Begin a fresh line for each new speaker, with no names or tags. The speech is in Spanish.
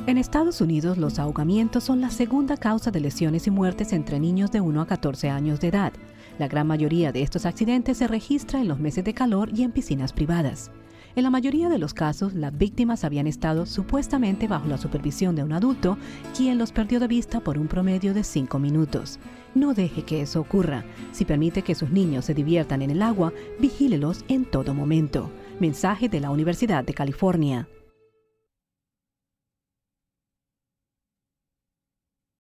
En Estados Unidos, los ahogamientos son la segunda causa de lesiones y muertes entre niños de 1 a 14 años de edad. La gran mayoría de estos accidentes se registra en los meses de calor y en piscinas privadas. En la mayoría de los casos, las víctimas habían estado supuestamente bajo la supervisión de un adulto, quien los perdió de vista por un promedio de 5 minutos. No deje que eso ocurra. Si permite que sus niños se diviertan en el agua, vigílelos en todo momento. Mensaje de la Universidad de California.